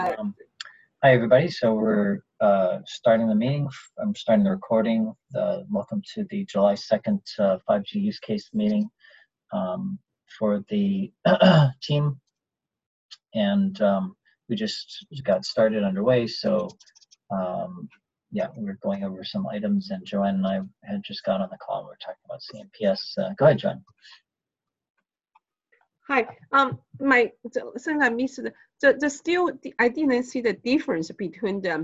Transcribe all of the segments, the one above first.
Hi, everybody. So we're starting the meeting. I'm starting the recording. Welcome to the July 2nd 5G use case meeting for the team. And we just got started underway. So yeah, we're going over some items, and Joanne and I had just got on the call and we're talking about CMPS. Go ahead, Joanne. Hi, since I missed I didn't see the difference between the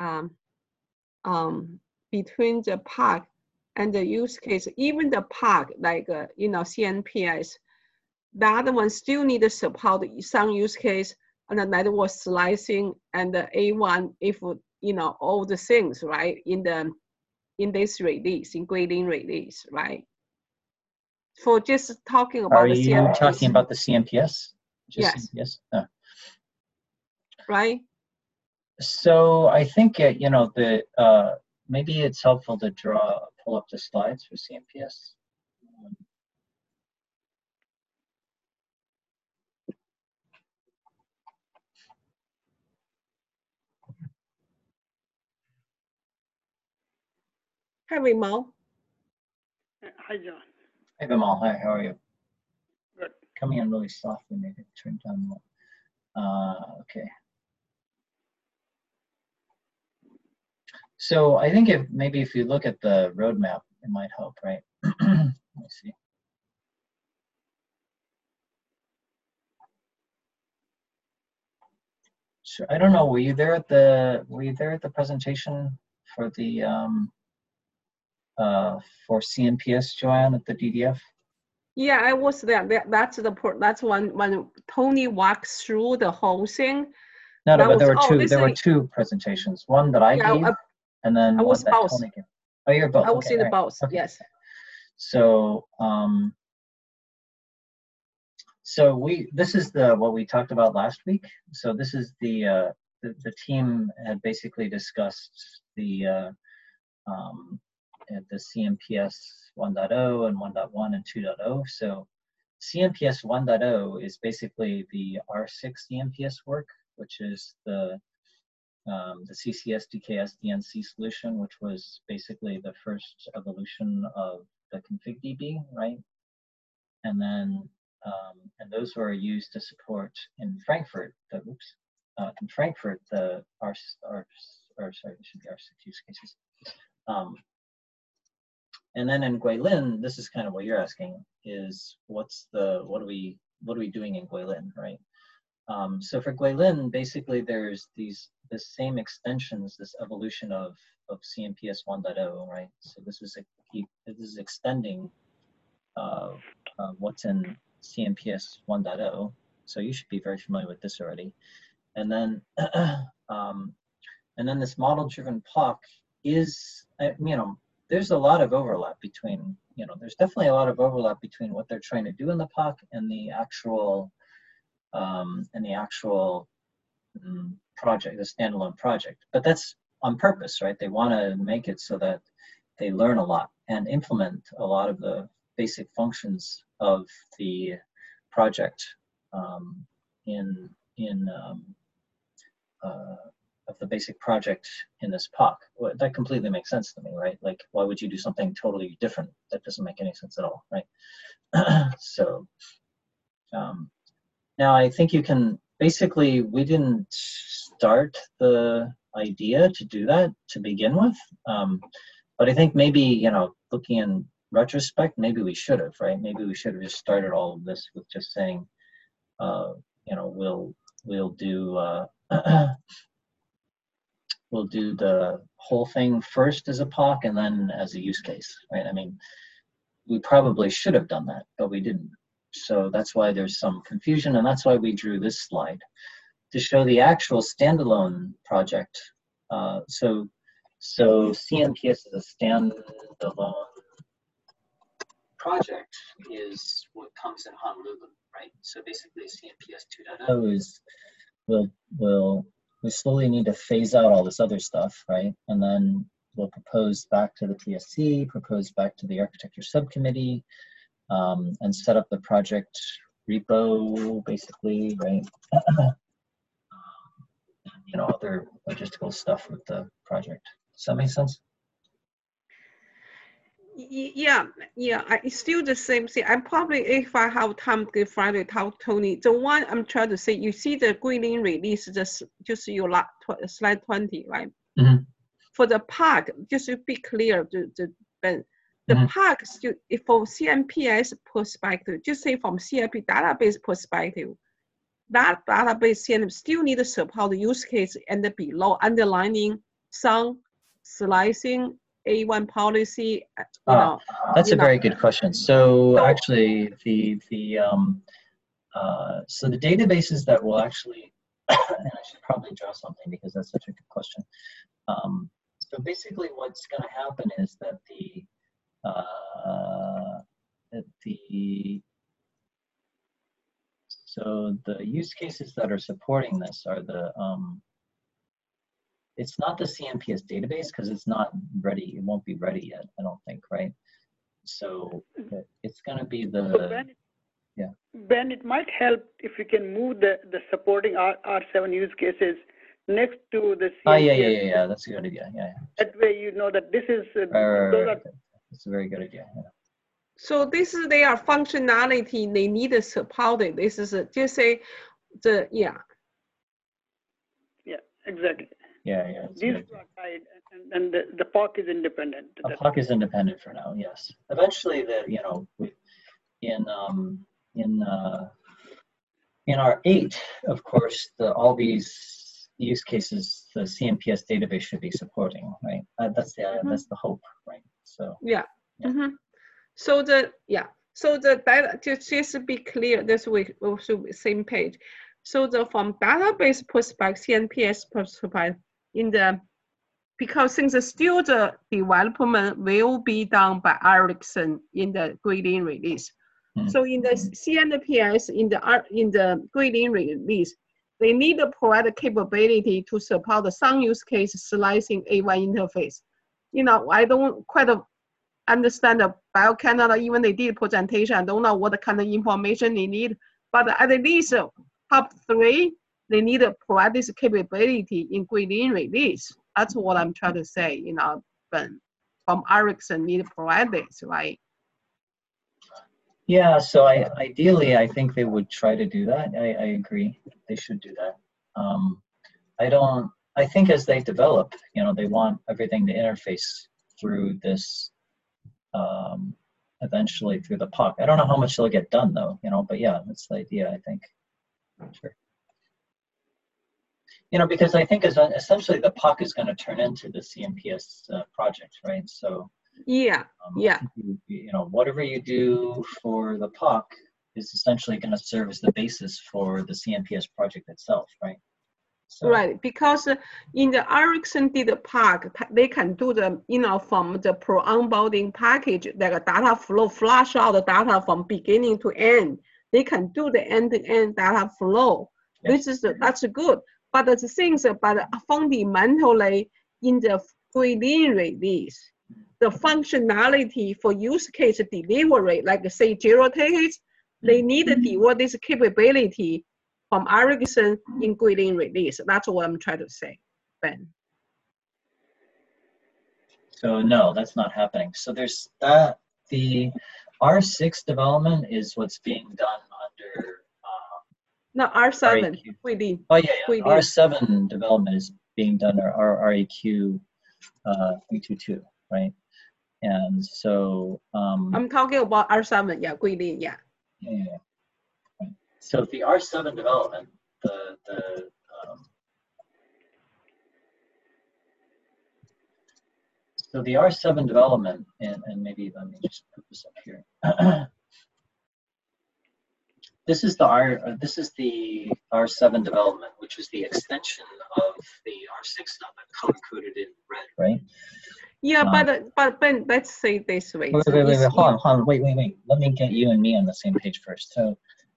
POC and the use case. Even the POC, like CNPS, the other one still need to support some use case, and the network slicing and the A1 if all the things right in this release, in Guilin release, right? For just talking about the CMPS. Are you talking about the CMPS? Yes. Yes. Oh. Right. So I think maybe it's helpful to pull up the slides for CMPS. Hi, Vimal. Hi, John. Hey, Vimal. Hi, how are you? Good. Coming in really softly, maybe turn down more. Okay. So I think if you look at the roadmap, it might help, right? Let me see. So I don't know. Were you there at the presentation for the for CMPS, Joanne, at the DDF? Yeah, I was there. That's when Tony walks through the whole thing. No, but there were two presentations. One that I gave, and then one that Tony gave. Oh, you're both. I was in the both. Okay. Yes. So this is what we talked about last week. So this is the team had basically discussed the CMPS 1.0 and 1.1 and 2.0. So CMPS 1.0 is basically the R6 CMPS work, which is the CCS DKS-DNC solution, which was basically the first evolution of the config-DB, right? And then and those were used to support in Frankfurt. In Frankfurt, the sorry, it should be R6 use cases. And then in Guilin, this is kind of what you're asking: is what are we doing in Guilin, right? So for Guilin, basically there's the same extensions, this evolution of CMPS 1.0, right? So this is extending what's in CMPS 1.0. So you should be very familiar with this already. And then this model-driven POC is, there's a lot of overlap between, there's definitely a lot of overlap between what they're trying to do in the POC and the actual project, the standalone project. But that's on purpose, right? They want to make it so that they learn a lot and implement a lot of the basic functions of the project of the basic project in this POC. Well, that completely makes sense to me, right? Like, why would you do something totally different? That doesn't make any sense at all, right? So now I think you can, basically, we didn't start the idea to do that to begin with, but I think maybe, looking in retrospect, maybe we should have, right? Maybe we should have just started all of this with just saying, we'll do we'll do the whole thing first as a POC and then as a use case, right? I mean, we probably should have done that, but we didn't. So that's why there's some confusion, and that's why we drew this slide to show the actual standalone project. So CMPS as a standalone project is what comes in Honolulu, right? So basically CMPS 2.0 is, we slowly need to phase out all this other stuff, right? And then we'll propose back to the TSC, propose back to the architecture subcommittee, and set up the project repo, basically, right? other logistical stuff with the project. Does that make sense? Yeah, it's still the same thing. I probably, if I have time, give Friday tell Tony. The one I'm trying to say, you see the Guilin release, just your slide 20, right? Mm-hmm. For the park, just to be clear, the park still, if from CMPS perspective, just say from CIP database perspective, that database still need to support the use case and the below underlining some slicing A1 policy. That's a very good question. So actually, so the databases that will actually, and I should probably draw something because that's such a good question. So basically, what's going to happen is that so the use cases that are supporting this are it's not the CMPS database because it's not ready. It won't be ready yet, I don't think, right? So it's going to be Ben, it might help if you can move the supporting R7 use cases next to the CMPS. Yeah. That's a good idea. Yeah. That way you know that this is, That's a very good idea. Yeah. So this is their functionality they need to support it. This is just say Yeah, exactly. Yeah. These two are tied, and the POC is independent. The POC is independent for now. Yes. Eventually, in R8, of course, all these use cases, the CMPS database should be supporting, right? That's the hope, right? So yeah. So the data, just to be clear, this week also same page. So from database perspective, CMPS perspective, because since still the development will be done by Ericsson in the Guilin release. So in the CMPS in the Guilin release, they need to provide the capability to support some use case slicing A1 interface. I don't quite understand the BioCanada, even they did presentation, I don't know what kind of information they need, but at least top 3, they need to provide this capability in Guilin release. That's what I'm trying to say, but from Ericsson need to provide this, right? Yeah, so ideally, I think they would try to do that. I agree, they should do that. I think as they develop, they want everything to interface through this, eventually through the POC. I don't know how much they'll get done though, but yeah, that's the idea, I think. Sure. Because I think essentially the POC is going to turn into the CMPS project, right? So yeah. Whatever you do for the POC is essentially going to serve as the basis for the CMPS project itself, right? So, right, because in the Ericsson did the POC, they can do from the pro onboarding package, like a data flow, flush out the data from beginning to end. They can do the end-to-end data flow. Yes. That's good. But the things about fundamentally in the Guilin release, the functionality for use case delivery, like say zero tickets, they need to develop this capability from Ericsson in Guilin release. That's what I'm trying to say, Ben. So no, that's not happening. So there's the R6 development is what's being done under no, R7. Guilin. Oh yeah. R7 development is being done under RAQ 322, right? And so I'm talking about R7, yeah, Guilin, yeah. Yeah. So the R7 development, so the R7 development, and maybe let me just put this up here. This is the R7 development, which is the extension of the R6 stuff that color coded in red, right? Yeah, but Ben, let's say this way. Wait, hold on. Wait. Let me get you and me on the same page first. So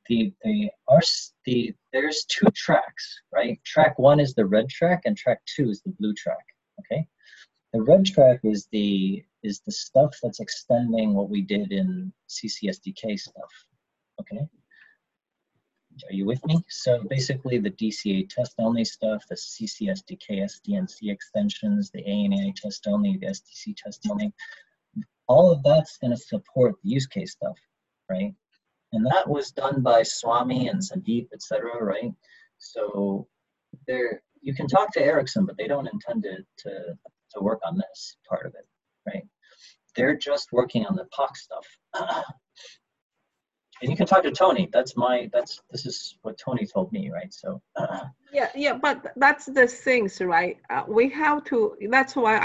there's 2 tracks, right? Track 1 is the red track and track 2 is the blue track. Okay. The red track is the stuff that's extending what we did in CCSDK stuff. Okay. are you with me? So basically the DCA test only stuff, the CCSDK, SDNC extensions, the ANA test only, the SDC test only, all of that's going to support the use case stuff, right? And that was done by Swami and Sandeep, etc., right? So there, you can talk to Ericsson, but they don't intend to work on this part of it, right? They're just working on the POC stuff. And you can talk to Tony. This is what Tony told me, right? So yeah, but that's the things, right? We have to. That's why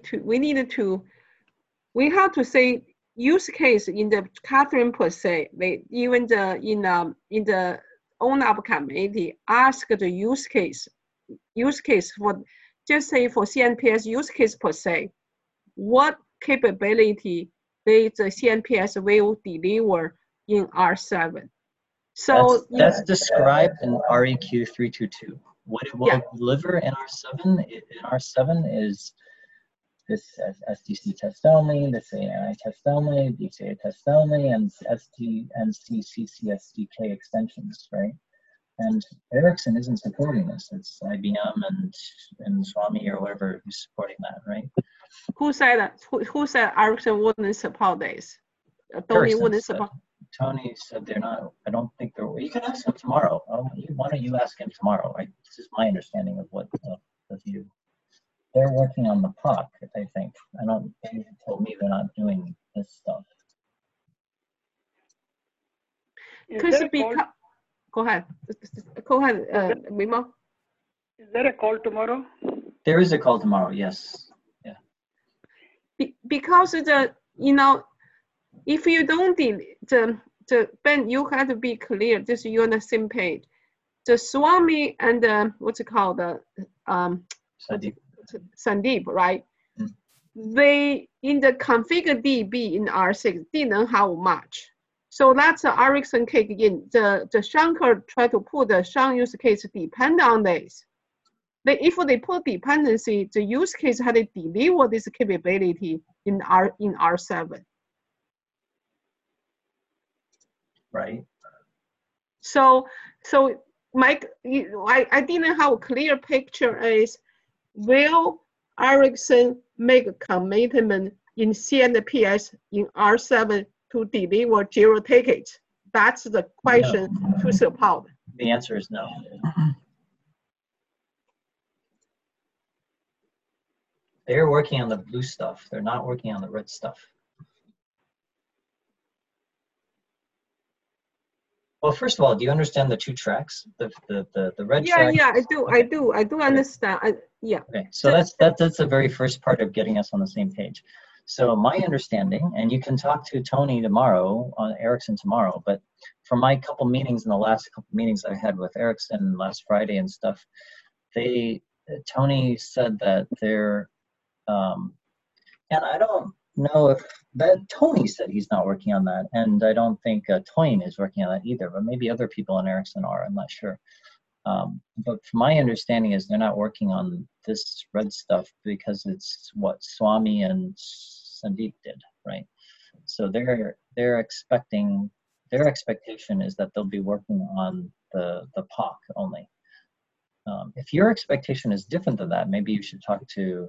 we have to say use case in the Catherine per se. Even in the own-up committee ask the use case for, just say for CNPS use case per se, what capability the CNPS will deliver in R7. So that's described in REQ 322. What it will deliver in R7 is this SDC test only, this ANI test only, DCA test only, and CCSDK extensions, right? And Ericsson isn't supporting this. It's IBM and Swami or whatever who's supporting that, right? Who said that? Who said Ericsson wouldn't support this? Tony wouldn't support. Tony said they're not. I don't think they're. You can ask him tomorrow. Why don't you ask him tomorrow? Right? This is my understanding of what the view. They're working on the POC, I think. They told me they're not doing this stuff. Go ahead, Mimo. Is there a call tomorrow? There is a call tomorrow. Yes. Yeah. Because if you don't Ben, you have to be clear. Just you're on the same page. The Swami and what's it called? Sandeep, right? They in the configure DB in R6 didn't have much. So that's the Ericsson cake in. The Shankar try to put the Shang use case depend on this. If they put dependency, the use case had to deliver this capability in R7. Right. So Mike, I didn't have a clear picture is, will Ericsson make a commitment in CNPS in R7 to deliver 0 tickets? That's the question to support. The answer is no. They're working on the blue stuff. They're not working on the red stuff. Well, first of all, do you understand the two tracks? The red track? Yeah, I do understand. Yeah. Okay, so that's the very first part of getting us on the same page. So my understanding, and you can talk to Tony tomorrow, on Ericsson tomorrow, but from my couple meetings in the last couple meetings I had with Ericsson last Friday and stuff, Tony said that they're, and I don't know if that Tony said he's not working on that, and I don't think Toyin is working on that either, but maybe other people in Ericsson are, I'm not sure. But my understanding is they're not working on this red stuff because it's what Swami and Sandeep did, right? So their expectation is that they'll be working on the POC only. If your expectation is different than that, maybe you should talk to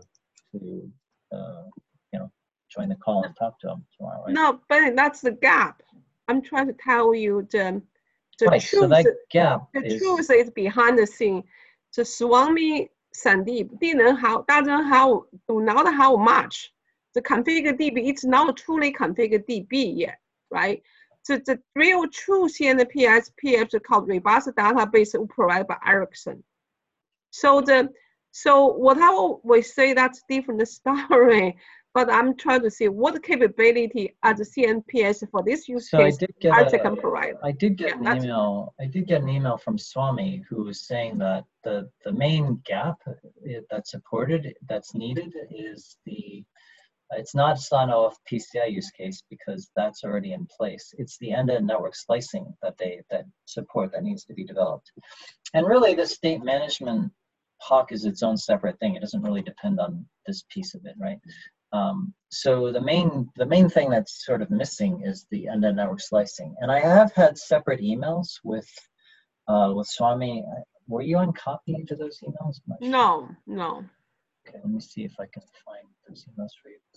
join the call and talk to them tomorrow, right? No, but that's the gap. I'm trying to tell you the right, truth. So that gap truth is behind the scene. The Swami Sandeep do not have much. The configure DB, it's not truly configure DB yet, right? So the real true CNPS PF called robust database provided by Ericsson. So what I will say that's different story, but I'm trying to see what capability as a CNPS for this use case Ericsson can provide. I did get an email. I did get an email from Swami who was saying that the main gap that's needed is it's not SONOF PCI use case because that's already in place. It's the end-to-end network slicing that support that needs to be developed. And really the state management POC is its own separate thing. It doesn't really depend on this piece of it, right? So the main thing that's sort of missing is the end-to-end network slicing. And I have had separate emails with with Swami. Were you on copy to those emails? I'm not sure. No, no. Okay, let me see if I can find those emails for you.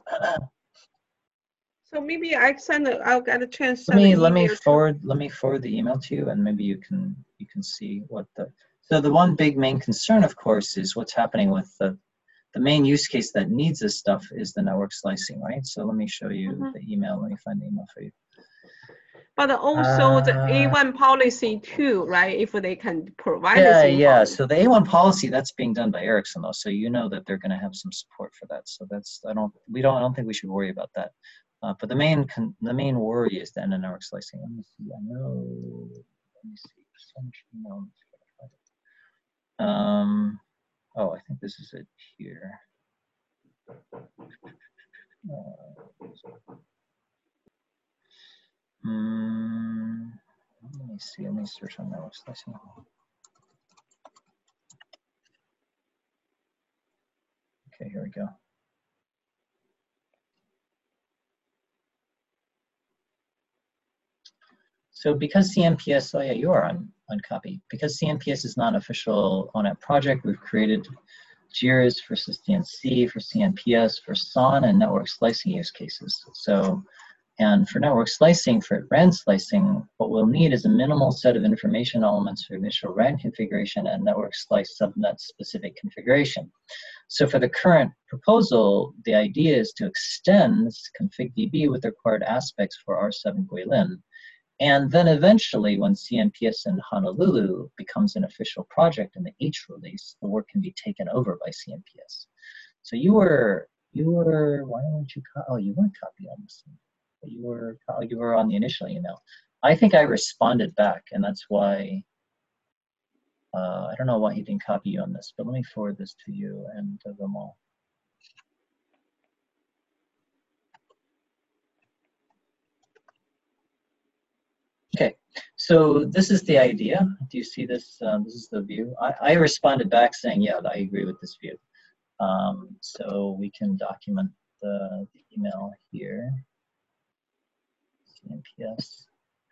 So maybe I'll get a chance to let me email forward the email to you, and maybe you can see what so the one big main concern, of course, is what's happening with the main use case that needs this stuff is the network slicing, right? So let me show you the email. Let me find the email for you. But also the A1 policy too, right? If they can provide this information. So the A1 policy, that's being done by Ericsson though. So you know that they're going to have some support for that. So that's I don't think we should worry about that. But the main worry is the network slicing. Let me see. I know. Let me see. Oh, I think this is it here. Let me see. Let me search on network slicing. Okay, here we go. So because CNPS, oh yeah, you are on copy. Because CNPS is not an official ONET project, we've created JIRAs for SysDNC, for CNPS, for SON, and network slicing use cases. So, and for network slicing, for RAN slicing, what we'll need is a minimal set of information elements for initial RAN configuration and network slice subnet specific configuration. So for the current proposal, the idea is to extend config.db with the required aspects for R7 Guilin. And then eventually, when CNPS in Honolulu becomes an official project in the H release, the work can be taken over by CNPS. So you were, why don't you, oh, you weren't copy on this one. You were on the initial email. I think I responded back, and that's why, I don't know why he didn't copy you on this, but let me forward this to you and them all. Okay, so this is the idea. Do you see this? This is the view. I responded back saying, yeah, I agree with this view. So we can document the email here. CNPS.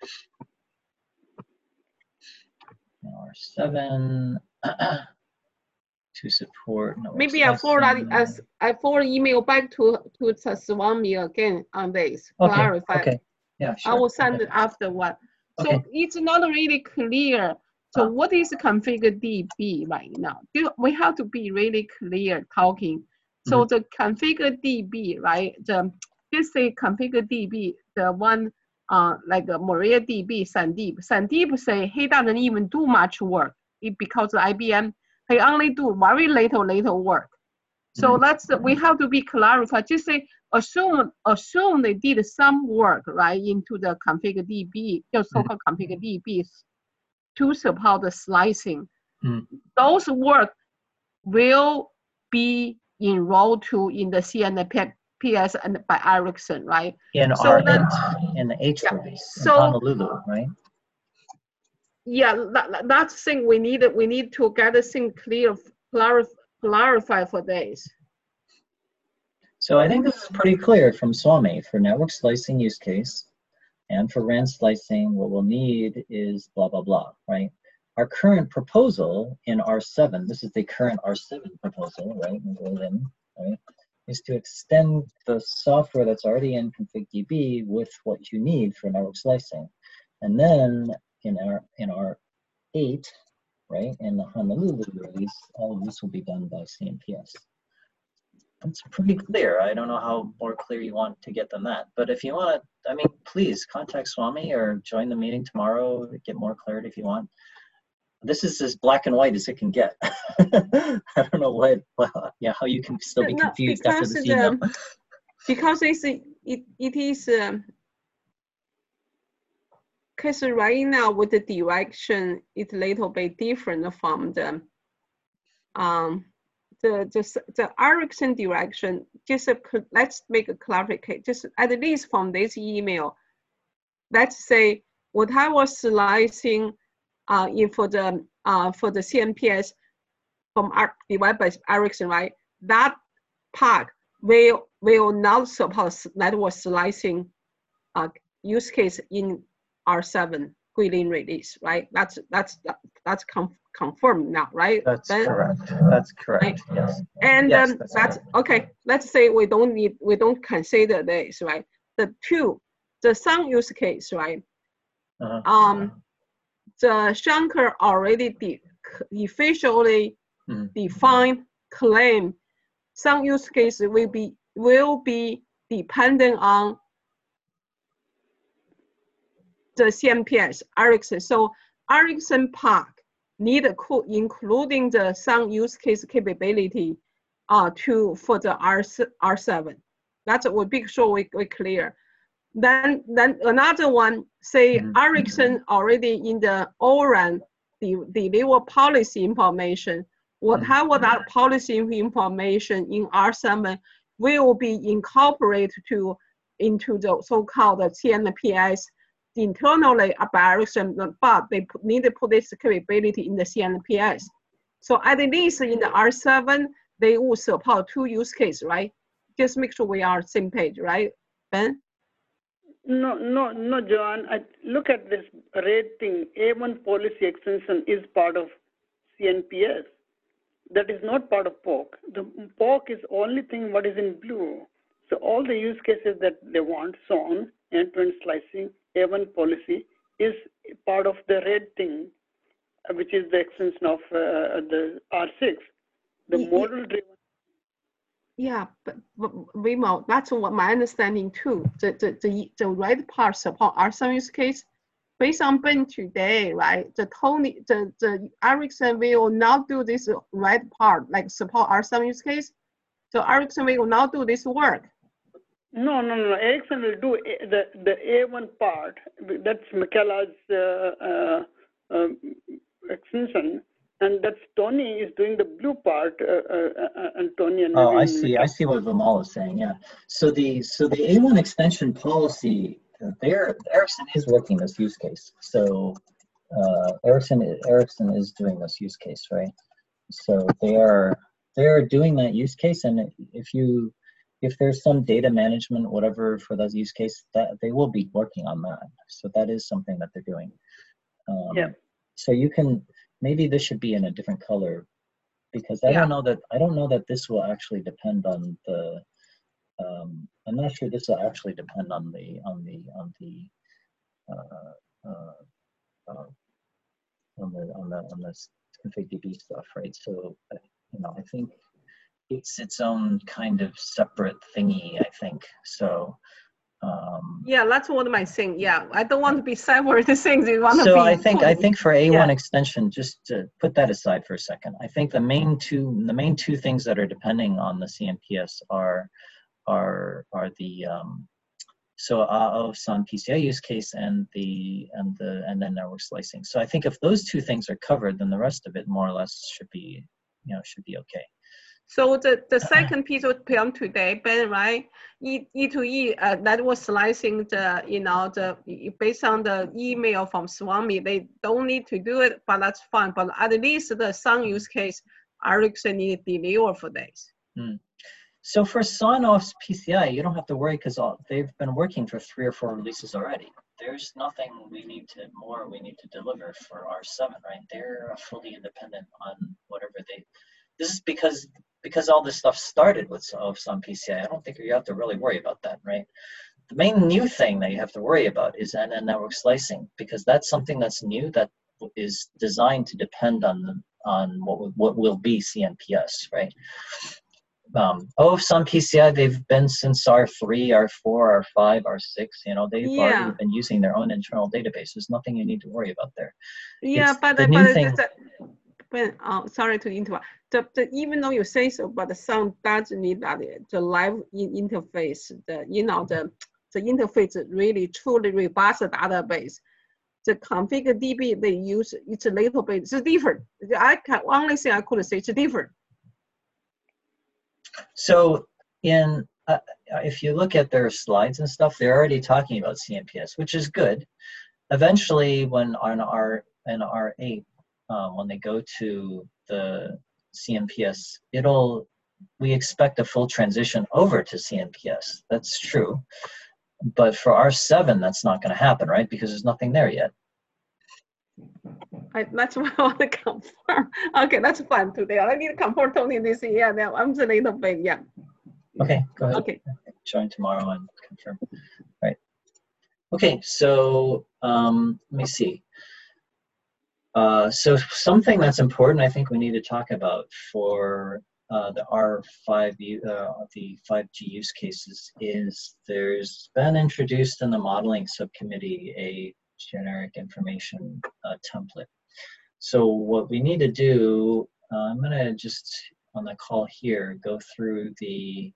R7 to support. Maybe I forward email back to Swami again on this. Okay. Clarify. Okay. Yeah, sure. I will send it afterward. So okay. It's not really clear. So what is config DB right now? We have to be really clear talking. So the config DB, right? This is config DB, the one like MariaDB, Sandeep. Sandeep say he doesn't even do much work because IBM, he only do very little work. So we have to be clarified. Just say assume they did some work right into the config DB, just so-called config DBs to support the slicing. Those work will be enrolled to in the CNPS and by Ericsson, right? In the H release in Honolulu, right? Yeah, that's the thing we need to get the thing clarify for this. So I think this is pretty clear from Swami. For network slicing use case and for RAN slicing, what we'll need is blah, blah, blah, right? Our current proposal in R7, this is the current R7 proposal, right? Right? Is to extend the software that's already in config.db with what you need for network slicing. And then in our 8, right, in the Honolulu release, all of this will be done by CNPS. It's pretty clear. I don't know how more clear you want to get than that. But if you want to, I mean, please contact Swami or join the meeting tomorrow to get more clarity if you want. This is as black and white as it can get. I don't know how you can still be confused after this email. Because it is because right now with the direction, it's a little bit different from the Ericsson direction. Just let's make a clarification. Just at least from this email, let's say what I was slicing for the CNPS from divided by Ericsson, right? That part will not support network slicing use case in R7 Guilin release, right? That's confirmed now, right? That's correct. That's correct. Right? Yes. And yes, that's okay. Let's say we don't consider this, right? The Sun use case, right? The Shankar already officially defined claim Sun use case will be dependent on the CMPS Ericsson. So Ericsson Park including the Sun use case capability for the R7. That's what we make sure we clear. Then another one, say Ericsson already in the ORAN deliver policy information. Whatever that policy information in R7 will be incorporated into the so-called CNPS internally by Ericsson, but they need to put this capability in the CNPS. So at least in the R7, they will support 2 use cases, right? Just make sure we are same page, right, Ben? No, John. I look at this rating. A1 policy extension is part of CNPS. That is not part of POC. The POC is only thing what is in blue. So all the use cases that they want, SON, end-to-end slicing, A1 policy is part of the red thing, which is the extension of the R6. The model-driven. Yeah, but Vimo, that's what my understanding too. The red part support R7 use case based on Ben today, right? The Ericsson will not do this red part like support R7 use case. So Ericsson will not do this work. No. Ericsson will do the A1 part. That's Michaela's extension. And that's Tony is doing the blue part, and Tony and I see what Vimal is saying. Yeah. So the A1 extension policy, Ericsson is working this use case. So Ericsson is doing this use case, right? So they are doing that use case, and if there's some data management, whatever for those use case, that they will be working on that. So that is something that they're doing. Yeah. So you can. Maybe this should be in a different color, because I don't know that this will actually depend on the. I'm not sure this will actually depend on the config DB stuff, right? So I think it's its own kind of separate thingy. I think so. Yeah, that's what I'm saying. Yeah, I don't want to be separate things. So I think for A1 extension, just to put that aside for a second, I think the main two things that are depending on the CNPS are the Sun PCI use case and then network slicing. So I think if those two things are covered, then the rest of it more or less should be okay. So the second piece of PM today, Ben, right? E2E that was slicing based on the email from Swami. They don't need to do it, but that's fine. But at least the Sun use case, Ericsson need to deliver for this. So for Sonoff's PCI, you don't have to worry because they've been working for 3 or 4 releases already. There's nothing we need to deliver for R7, right? They're fully independent on whatever they. This is because all this stuff started with Sun PCI. I don't think you have to really worry about that, right? The main new thing that you have to worry about is NN network slicing, because that's something that's new that is designed to depend on what will be CNPS, right? Sun PCI, they've been since R3, R4, R5, R6. They've already been using their own internal database. There's nothing you need to worry about there. Yeah, sorry to interrupt. Even though you say so, but the Sun does need that the live interface. The interface is really truly robust database. The config DB they use, it's a little bit. It's different. I can only say I could say it's different. So if you look at their slides and stuff, they're already talking about CNPS, which is good. Eventually, when on R8. When they go to the CNPS, we expect a full transition over to CNPS. That's true. But for R7, that's not going to happen, right? Because there's nothing there yet. That's what I want to confirm. Okay, that's fun today. I need to confirm Tony this year. Now I'm a little bit, yeah. Okay, go ahead. Okay. Join tomorrow and confirm. Right. Okay, so let me see. So something that's important, I think we need to talk about for the R5, the 5G use cases is there's been introduced in the modeling subcommittee a generic information template. So what we need to do, I'm gonna just on the call here go through the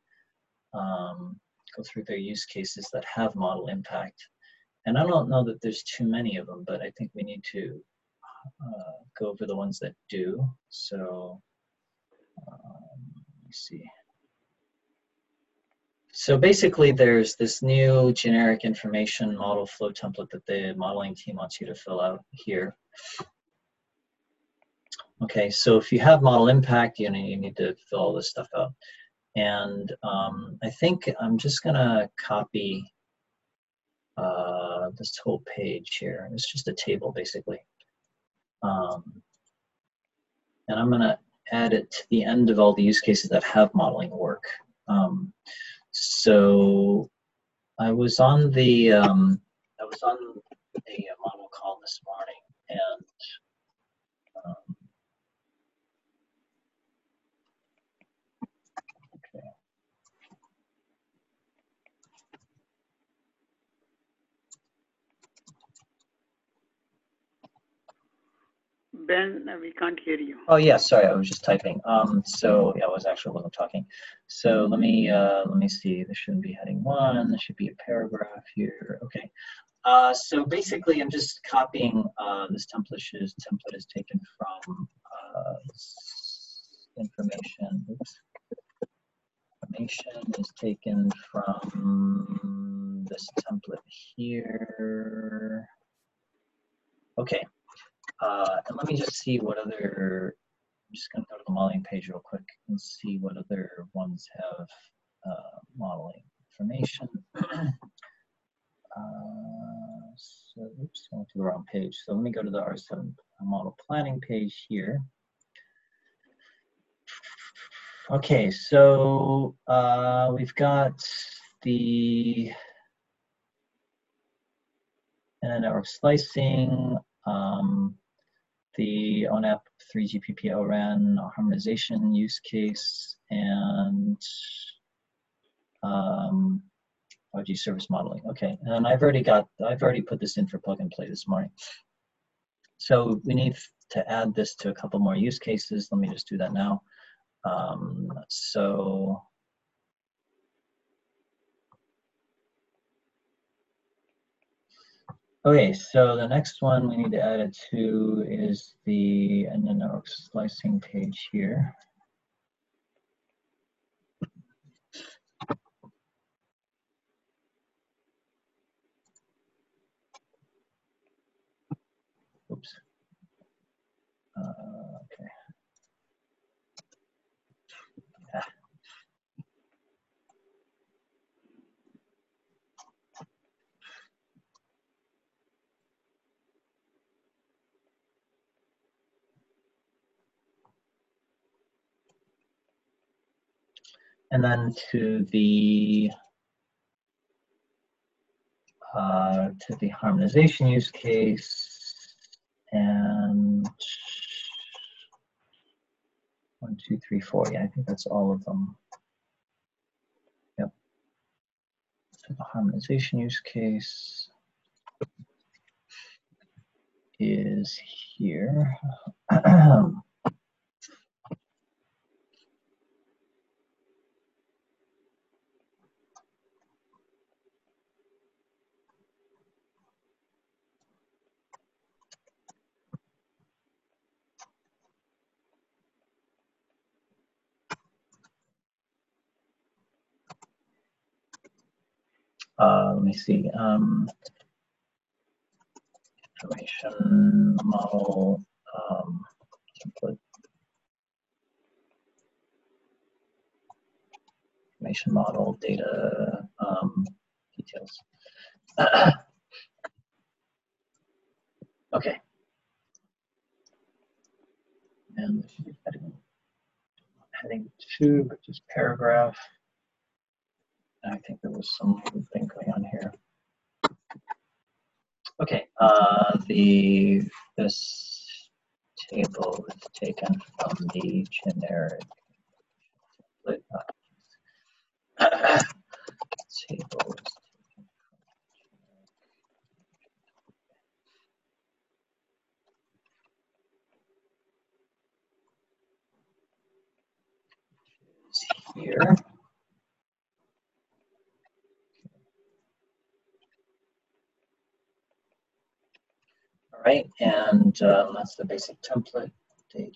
their use cases that have model impact. And I don't know that there's too many of them, but I think we need to go over the ones that do. So let me see. So basically there's this new generic information model flow template that the modeling team wants you to fill out here. Okay, so if you have model impact, you need to fill all this stuff out. And I think I'm just gonna copy this whole page here. It's just a table basically. And I'm gonna add it to the end of all the use cases that have modeling work. So I was on the model call this morning, and okay. Ben, we can't hear you. Oh yeah, sorry, I was just typing. So yeah, I wasn't talking. So let me see. This shouldn't be heading 1. There should be a paragraph here. Okay. So basically, I'm just copying this template. This template is taken from information. Oops. Information is taken from this template here. Okay. And let me just see what other. I'm just going to go to the modeling page real quick and see what other ones have modeling information. So, oops, I went to the wrong page. So let me go to the R7 model planning page here. Okay, so we've got the network slicing, the ONAP 3GPP ORAN harmonization use case, and 5G service modeling. Okay, and I've already put this in for plug and play this morning. So we need to add this to a couple more use cases. Let me just do that now. Okay, so the next one we need to add it to is the network slicing page here. Oops. Okay. Ah. And then to the harmonization use case, and 1, 2, 3, 4. Yeah, I think that's all of them. Yep. So the harmonization use case is here. Let me see. Information model template. Information model data details. Okay. And this should be heading 2, which is paragraph. I think there was some thing going on here. Okay, this table is taken from the generic table. Here. All right, and that's the basic template data.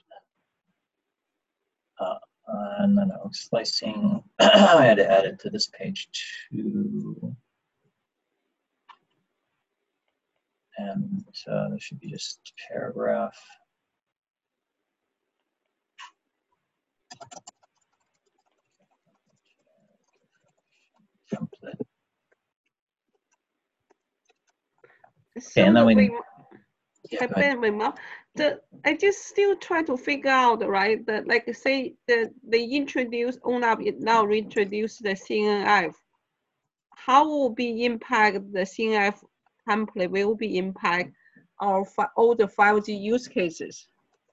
And then I was slicing, I had to add it to this page too. And there should be just paragraph. Template. So and then we, I just still try to figure out, right? That like say that they introduce ONUP, it now reintroduce the CNF. How will be impact the CNF template? Will be impact all the 5G use cases?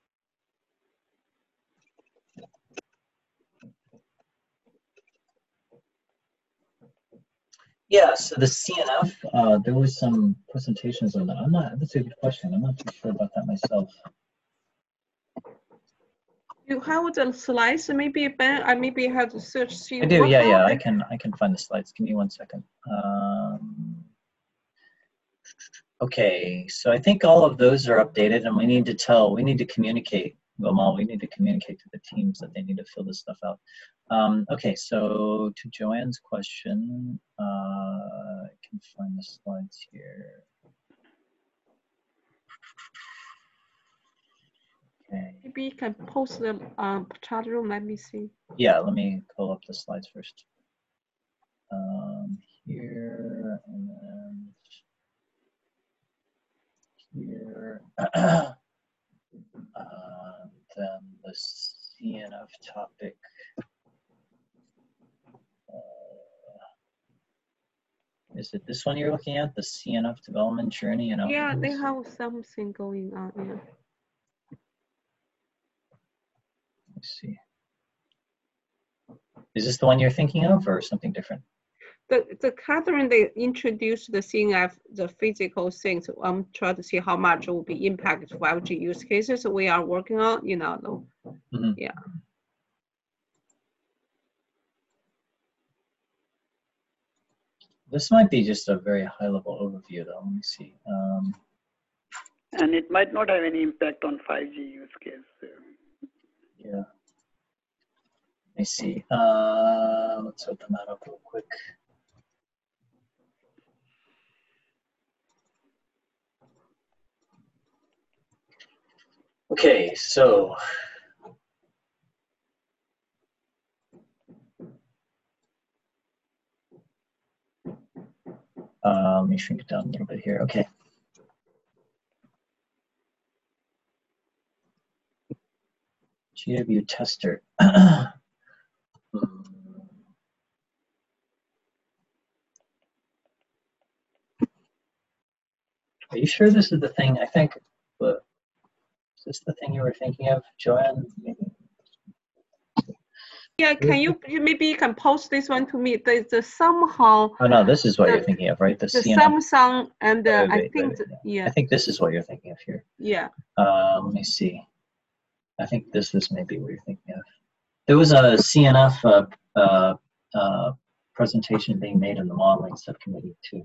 yeah, so the CNF, there was some presentations on that. That's a good question. I'm not too sure about that myself. You have the slides, maybe Ben, I maybe have to search. See I do, yeah, I happened. can find the slides. Give me 1 second. Okay, so I think all of those are updated, and we need to communicate, well, we need to communicate to the teams that they need to fill this stuff out. Okay, so to Joanne's question, I can find the slides here. Okay. Maybe you can post the chat room. Let me see. Yeah, let me pull up the slides first. Here and then here. Then the CNF topic. Is it this one you're looking at? The CNF development journey and outcomes? Yeah, they have something going on. Yeah. Let's see. Is this the one you're thinking of, or something different? The Catherine, they introduced the CNF, the physical things. I'm trying to see how much will be impacted 5G use cases we are working on, you know. Mm-hmm. Yeah. This might be just a very high-level overview, though. Let me see. And it might not have any impact on 5G use case. Yeah. Let me see. Let's open that up real quick. Okay, so let me shrink it down a little bit here. Okay. GW tester. Are you sure this is the thing? I think, but is this the thing you were thinking of, Joanne? Maybe. Yeah, can you maybe you can post this one to me? There's somehow. Oh no, this is what you're thinking of, right? The CNF. Samsung and I think I think this is what you're thinking of here. Yeah. Let me see. I think this is maybe what you're thinking of. There was a CNF presentation being made in the modeling subcommittee too.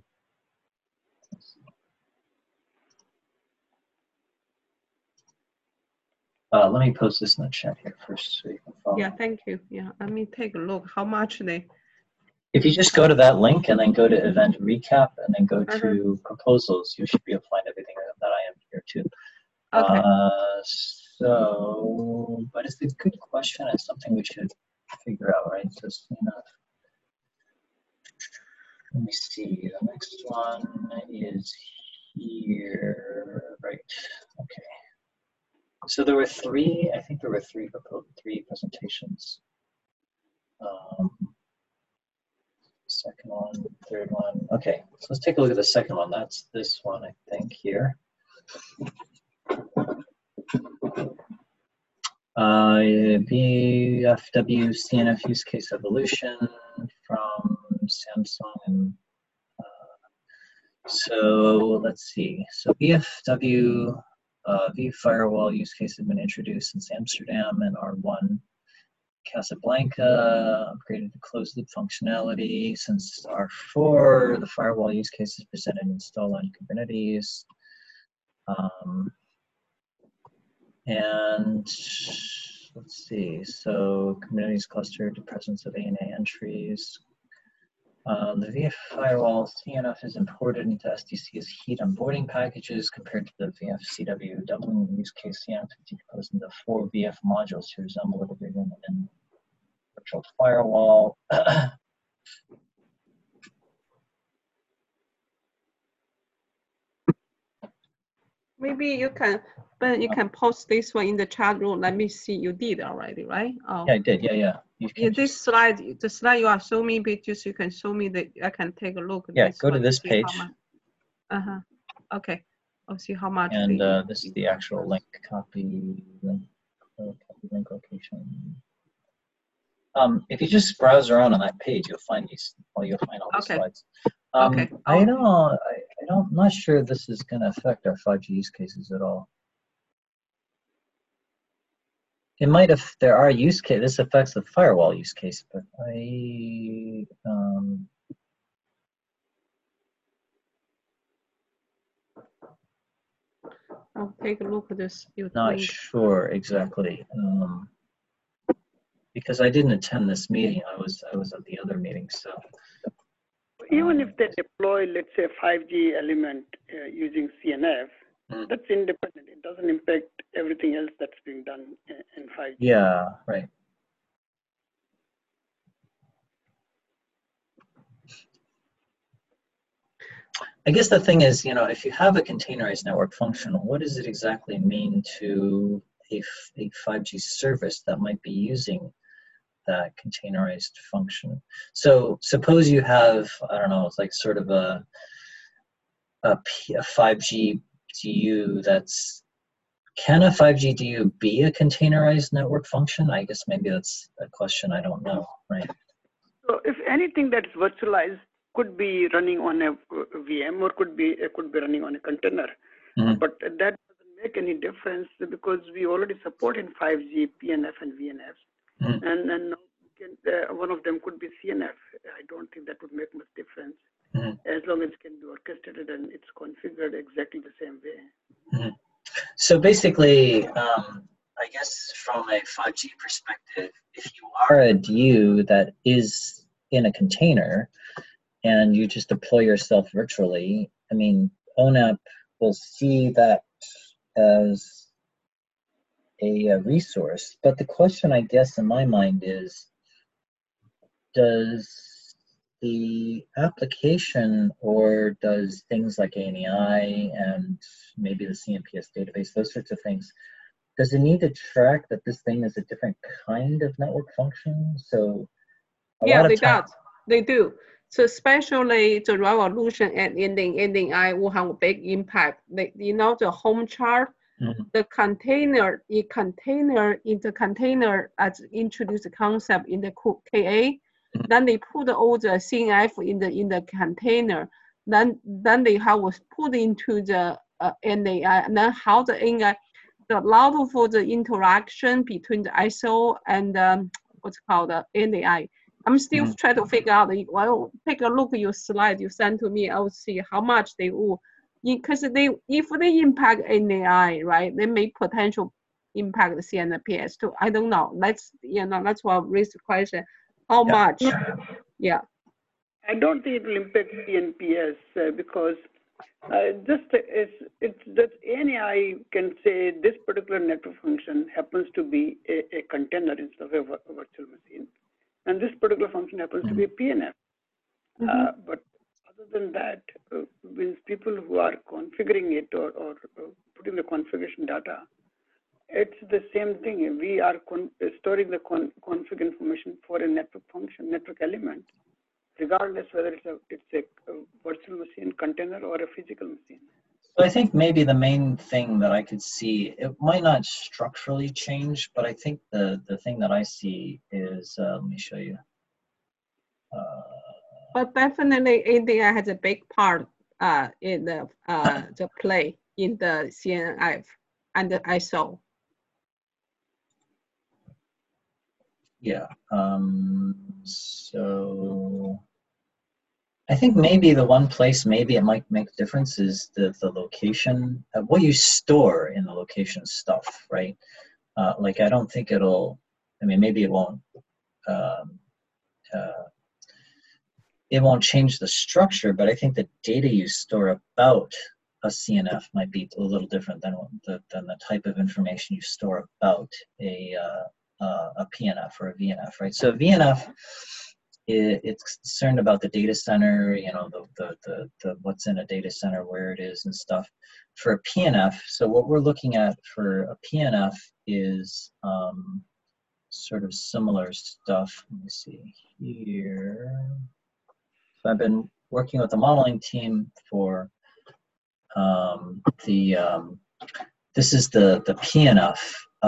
Let me post this in the chat here first so you can follow. Yeah, thank you. Yeah, let me take a look. How much they? If you just go to that link and then go to event recap and then go to proposals, you should be able to find everything that I am here too. Okay. So, but it's a good question. It's something we should figure out, right? So, let me see. The next one is here, right? Okay. So there were three, I think there were three presentations. Second one, third one. Okay, so let's take a look at the second one. That's this one, I think, here. VFW CNF use case evolution from Samsung. And so let's see. So VFW vFirewall use case has been introduced since Amsterdam and R1. Casablanca upgraded to closed loop functionality since R4. The firewall use case is presented and installed on Kubernetes. And let's see, so Kubernetes cluster to presence of ANA entries. The VF Firewall CNF is imported into SDC as heat onboarding packages compared to the VF CW doubling use case CNF is decomposed into 4 VF modules to resemble the agreement in virtual firewall. Maybe you can, but you can post this one in the chat room. Let me see. You did already, right? Oh. Yeah, I did. Yeah. You can this slide, the slide you are showing me pictures, you can show me that I can take a look. Yeah, go to this page. Okay. I'll see how much. And this is the actual link copy link location. If you just browse around on that page, you'll find these. Well, you'll find all these slides. Okay. I'm not sure this is going to affect our 5G use cases at all. It might, if there are use case, this affects the firewall use case, but I'll take a look at this. Not sure exactly. Because I didn't attend this meeting, I was at the other meeting, so. Even if they deploy, let's say, 5G element using CNF, that's independent. It doesn't impact everything else that's being done in 5G. Yeah, right. I guess the thing is, if you have a containerized network function, what does it exactly mean to a 5G service that might be using that containerized function? So suppose you have, I don't know, it's like sort of a 5G DU that's, can a 5G DU be a containerized network function? I guess maybe that's a question I don't know, right? So if anything that's virtualized could be running on a VM or could be running on a container, but that doesn't make any difference because we already support in 5G PNF and VNF, and then one of them could be CNF. I don't think that would make much difference as long as it can be orchestrated and it's configured exactly the same way. So basically, I guess from a 5G perspective, if you are a DU that is in a container and you just deploy yourself virtually, I mean, ONAP will see that as a resource. But the question, I guess, in my mind is, does the application or does things like ANI and maybe the CNPS database, those sorts of things, does it need to track that this thing is a different kind of network function? So yeah, they do. So especially the revolution and NDI will have a big impact. The home chart, the container, as introduced the concept in the KA. Then they put all the CNF in the container. Then they have was put into the NAI. And then how the NAI, the lot for the interaction between the ISO and what's called the NAI. I'm still trying to figure out. Well, take a look at your slide you sent to me. I will see how much they will, because if they impact NAI, right, they may potential impact the CNPS too. I don't know. That's why I raised the question. How much? Yeah. I don't think it will impact CNPS because it's that ANI can say this particular network function happens to be a container instead of a virtual machine, and this particular function happens to be a PNF. But other than that, with people who are configuring it or putting the configuration data, It's the same thing. We are storing the config information for a network function, network element, regardless whether it's a virtual machine container or a physical machine. So I think maybe the main thing that I could see, it might not structurally change, but I think the thing that I see is, let me show you. But definitely ANI has a big part in the play in the CNF and the ISO. Yeah, so I think maybe the one place maybe it might make a difference is the location, what you store in the location stuff, right? Like I don't think it'll, I mean, maybe it won't change the structure, but I think the data you store about a CNF might be a little different than the type of information you store about a PNF or a VNF, right? So a VNF, it's concerned about the data center, you know, the what's in a data center, where it is and stuff. For a PNF, so what we're looking at for a PNF is sort of similar stuff. Let me see here. So I've been working with the modeling team for this is the PNF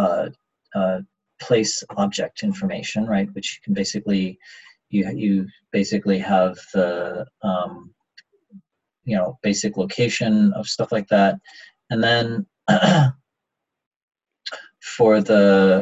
place object information, right? Which you can basically, you basically have the you know, basic location of stuff like that, and then for the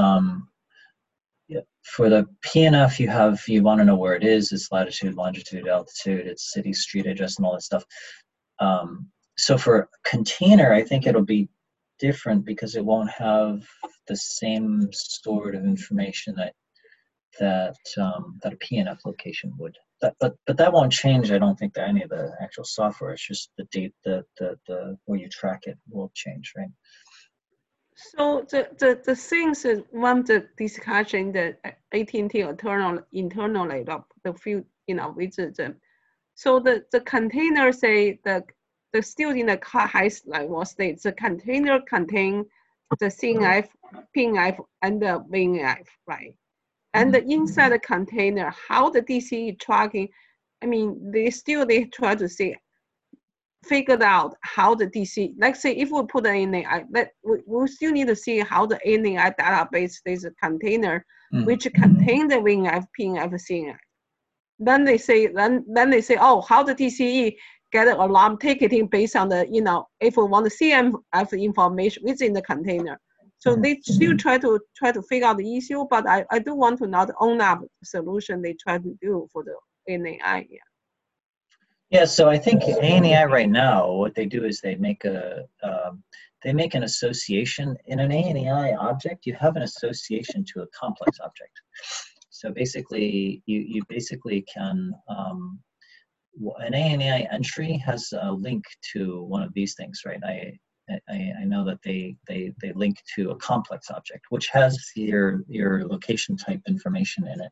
PNF, you want to know where it is. It's latitude, longitude, altitude, it's city, street address, and all that stuff. So for container, I think it'll be different because it won't have the same sort of information that a PNF location would. But that won't change. I don't think that any of the actual software. It's just the date, the where you track it will change, right? So the things is one of the discussion that AT&T internally the few, you know, with the, so the container say the still in the highest level state, the container contain the CNF, PNF, and the VNF, right? And the inside the container, how the DCE tracking, I mean, they try to see, figured out how the DC, let's say if we put an ANI, we still need to see how the ANI database is a container which contain the VNF, PNF, CNF. Then they say, oh, how the DCE get an alarm ticketing based on the, you know, if we want the CNF information within the container. So they still try to figure out the issue, but I do want to not own up the solution they try to do for the ANI. Yeah. Yeah, so I think ANI right now, what they do is they make an association. In an ANI object, you have an association to a complex object. So basically, you basically can, an ANI entry has a link to one of these things, right? I know that they link to a complex object, which has your location type information in it.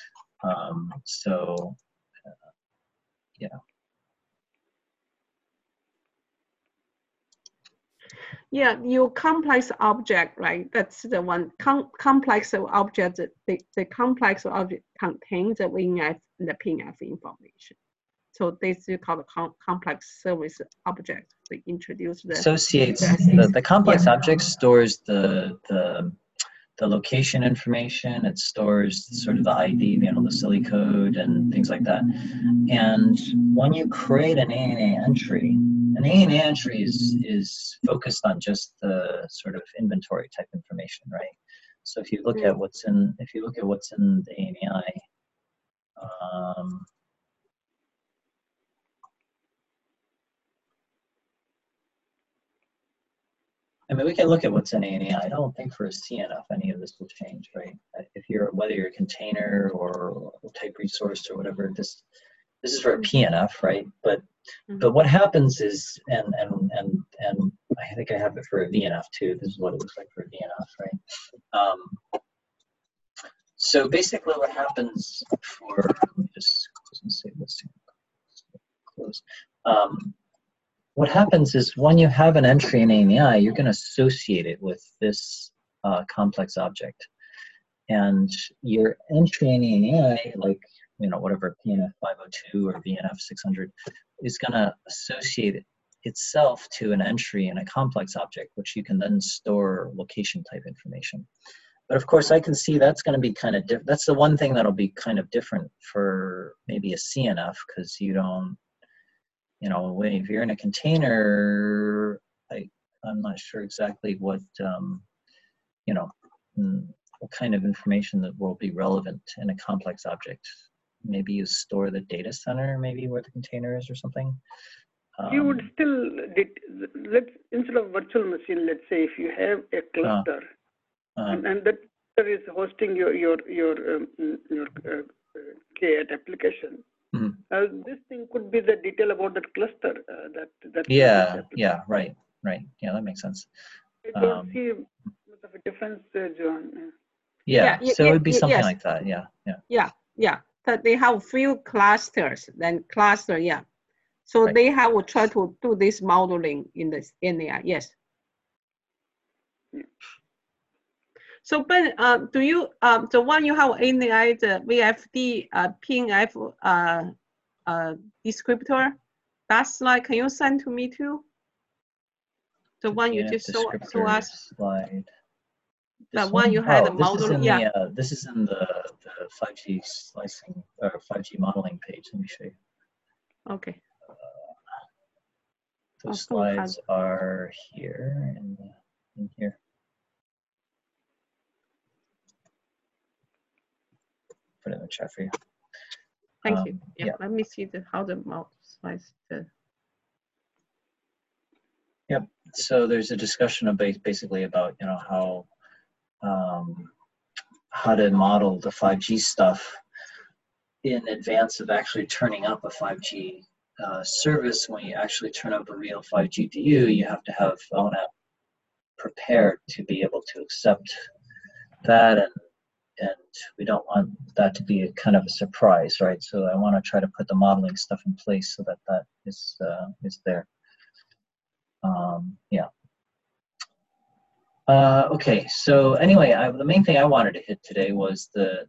So, yeah. Yeah, your complex object, right? That's the one complex object. The complex object contains the VNF and the PNF information. So this is called complex service object. They introduce the associates the complex object stores the location information. It stores sort of the ID, you know, the silly code and things like that. And when you create an ANI entry, an ANI entry is focused on just the sort of inventory type information, right? So if you look at what's in, the ANI, I mean, we can look at what's in ANI. I don't think for a CNF any of this will change, right? If whether you're a container or type resource or whatever, this is for a PNF, right? But what happens is, and I think I have it for a VNF too. This is what it looks like for a VNF, right? So basically, what happens for, let me just say this close. what happens is when you have an entry in ANI, you're going to associate it with this complex object. And your entry in ANI, like, whatever PNF 502 or VNF 600, is going to associate itself to an entry in a complex object, which you can then store location type information. But of course, I can see that's going to be kind of different. That's the one thing that'll be kind of different for maybe a CNF, because you don't, if you're in a container, I'm not sure exactly what, what kind of information that will be relevant in a complex object. Maybe you store the data center, maybe where the container is or something. You would still, instead of virtual machine, let's say if you have a cluster, and that cluster is hosting your K8 application. Mm-hmm. This thing could be the detail about that cluster. Yeah, right. Yeah, that makes sense. I don't see much of a difference, John. So it would be something like that. Yeah. But they have few clusters. Then cluster, yeah. So right. They have to try to do this modeling in this NAI. Yes. Yeah. So, Ben, do you the one you have NAI, the VFD PNF descriptor, that slide, can you send to me too? The one you just show us. Slide. The one you had the model. Yeah. This is in the 5G slicing or 5G modeling page. Let me show you. Okay. Those slides are here and in here. Put it in the chat for you. Thank you. Yeah. Let me see how the mouse slides. Yep. So there's a discussion of basically about how to model the 5G stuff in advance of actually turning up a 5G service. When you actually turn up a real 5G DU, you have to have ONAP prepared to be able to accept that, and we don't want that to be a kind of a surprise, right? So I want to try to put the modeling stuff in place so that is there. Okay, so anyway, the main thing I wanted to hit today was I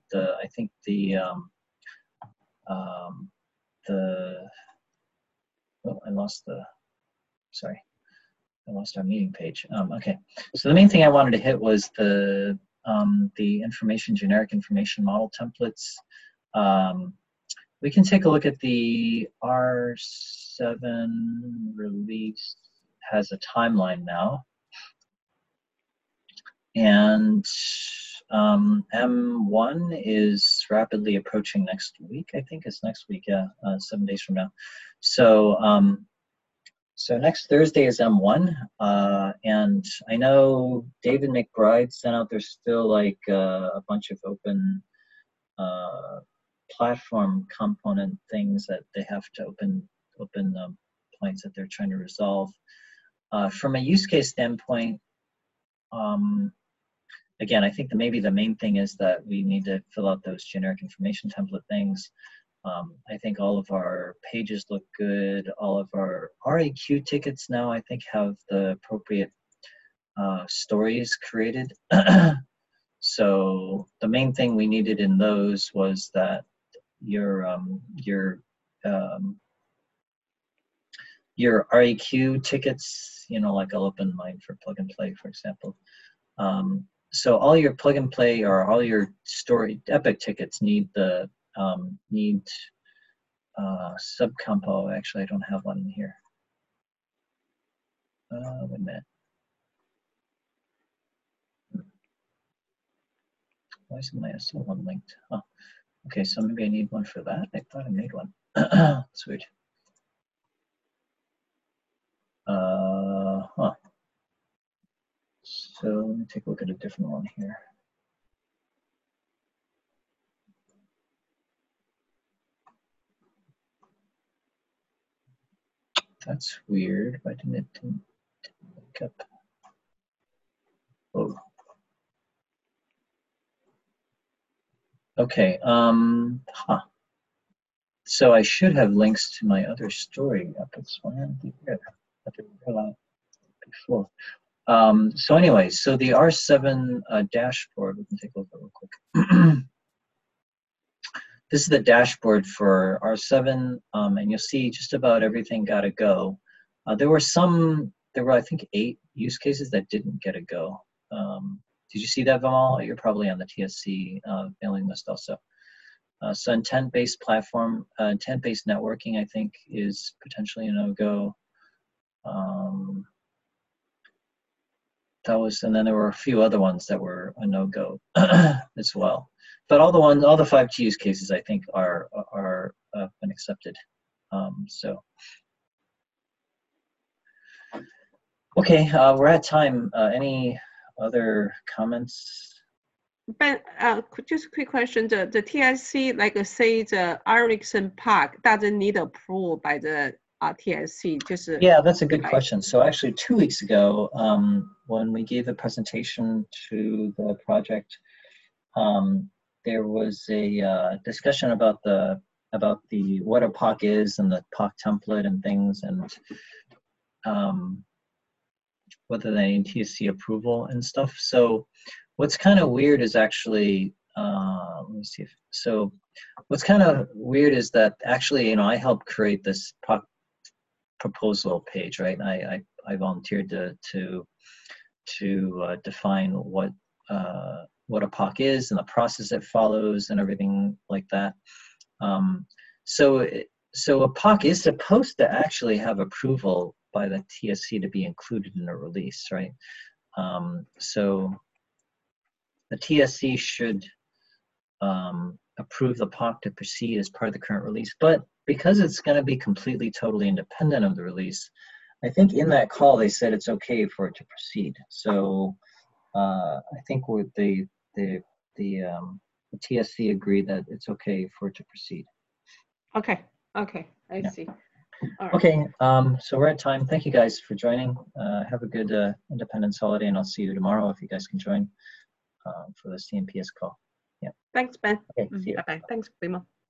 lost our meeting page. Okay, so the main thing I wanted to hit was the generic information model templates. We can take a look at the R7 release. Has a timeline now, and M1 is rapidly approaching next week. I think it's next week, 7 days from now. So so next Thursday is M1, and I know David McBride sent out, there's still like a bunch of open platform component things that they have to open points that they're trying to resolve. From a use case standpoint, again, I think that maybe the main thing is that we need to fill out those generic information template things. I think all of our pages look good. All of our RAQ tickets now, I think, have the appropriate stories created. So the main thing we needed in those was that your RAQ tickets, like I'll open mine for plug and play, for example. So all your plug and play or all your story epic tickets need the subcompo. Actually, I don't have one in here. Wait a minute. Why isn't my SL one linked? Oh, okay, so maybe I need one for that. I thought I made one. Sweet. So let me take a look at a different one here. That's weird. Why didn't it pick up? Oh. Okay. So I should have links to my other story epics. Why aren't they here? I didn't realize before. So anyway, so the R7 dashboard, we can take a look at it real quick. This is the dashboard for R7, and you'll see just about everything got a go. There were I think 8 use cases that didn't get a go. Did you see that, Vimal? You're probably on the TSC mailing list also. So intent-based platform, intent-based networking, I think, is potentially a no-go. And then there were a few other ones that were a no-go as well. But all the 5G use cases, I think, are been accepted. Okay, we're at time. Any other comments? Ben, just a quick question. The TSC, like say the Ericsson Park doesn't need approval by the TSC. Yeah, that's a good question. So actually 2 weeks ago, when we gave the presentation to the project, there was a discussion about what a POC is and the POC template and things, and whether they need TSC approval and stuff. So what's kind of weird is actually, let me see what's kind of weird is that actually, I helped create this POC proposal page, right? I volunteered to define what a POC is and the process it follows and everything like that. So a POC is supposed to actually have approval by the TSC to be included in a release, right? So the TSC should approve the POC to proceed as part of the current release, but because it's going to be completely, totally independent of the release, I think in that call they said it's okay for it to proceed. So I think with the TSC agreed that it's okay for it to proceed. Okay, I see. All right. Okay, so we're at time. Thank you guys for joining. Have a good Independence holiday, and I'll see you tomorrow if you guys can join for the CNPS call. Yeah. Thanks, Ben. Okay, see you. Bye-bye. Thanks, Primo.